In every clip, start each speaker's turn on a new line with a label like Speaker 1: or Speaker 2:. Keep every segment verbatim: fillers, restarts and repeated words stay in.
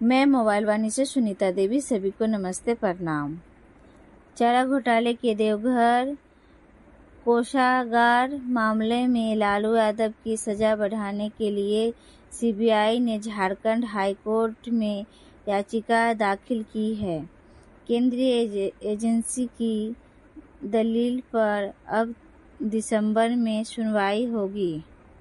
Speaker 1: मैं मोबाइल वाणी से सुनीता देवी, सभी को नमस्ते प्रणाम। चारा घोटाले के देवघर कोषागार मामले में लालू यादव की सजा बढ़ाने के लिए सीबीआई ने झारखंड हाईकोर्ट में याचिका दाखिल की है। केंद्रीय एजेंसी की दलील पर अब दिसंबर में सुनवाई होगी।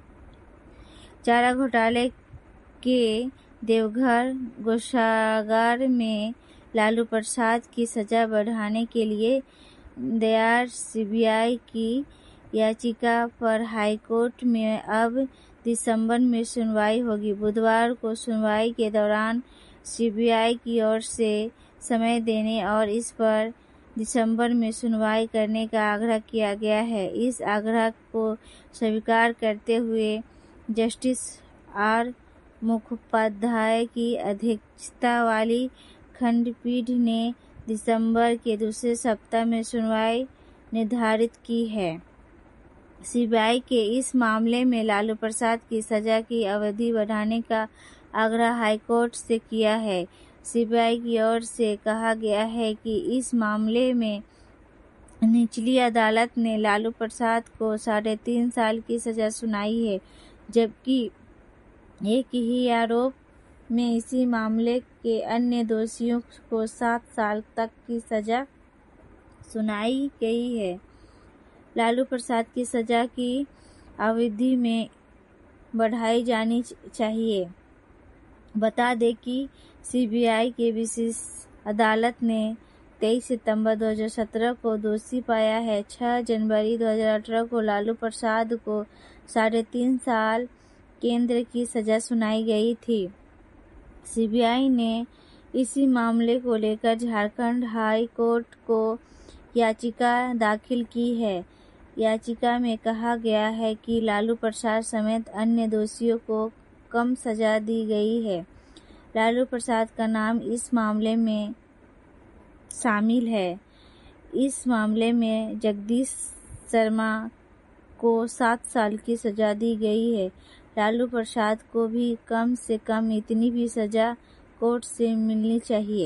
Speaker 1: चारा घोटाले के देवघर कोषागार में लालू प्रसाद की सजा बढ़ाने के लिए दायर सीबीआई की याचिका पर हाईकोर्ट में अब दिसंबर में सुनवाई होगी। बुधवार को सुनवाई के दौरान सीबीआई की ओर से समय देने और इस पर दिसंबर में सुनवाई करने का आग्रह किया गया है। इस आग्रह को स्वीकार करते हुए जस्टिस आर मुखोपाध्याय की अध्यक्षता वाली खंडपीठ ने दिसंबर के दूसरे सप्ताह में सुनवाई निर्धारित की है। सीबीआई के इस मामले में लालू प्रसाद की सजा की अवधि बढ़ाने का आग्रह हाईकोर्ट से किया है। सीबीआई की ओर से कहा गया है कि इस मामले में निचली अदालत ने लालू प्रसाद को साढ़े तीन साल की सजा सुनाई है, जबकि एक ही आरोप में इसी मामले के अन्य दोषियों को सात साल तक की सजा सुनाई गई है। लालू प्रसाद की सजा की अवधि में बढ़ाई जानी चाहिए। बता दें कि सीबीआई के विशेष अदालत ने तेईस सितंबर दो हज़ार सत्रह को दोषी पाया है। छह जनवरी दो हज़ार अठारह को लालू प्रसाद को साढ़े तीन साल केंद्र की सजा सुनाई गई थी। सीबीआई ने इसी मामले को लेकर झारखंड हाई कोर्ट को याचिका दाखिल की है। याचिका में कहा गया है कि लालू प्रसाद समेत अन्य दोषियों को कम सजा दी गई है। लालू प्रसाद का नाम इस मामले में शामिल है। इस मामले में जगदीश शर्मा को सात साल की सजा दी गई है। लालू प्रसाद को भी कम से कम इतनी भी सजा कोर्ट से मिलनी चाहिए।